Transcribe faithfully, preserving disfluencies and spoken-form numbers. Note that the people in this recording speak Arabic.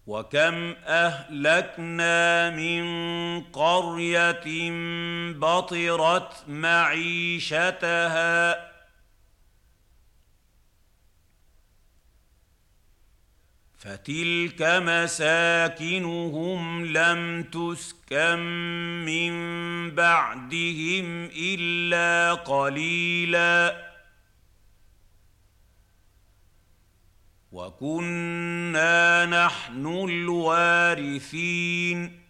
وكم أهلكنا من قرية بطرت معيشتها فتلك مساكنهم لم تسكن من بعدهم إلا قليلاً وكنا نحن الوارثين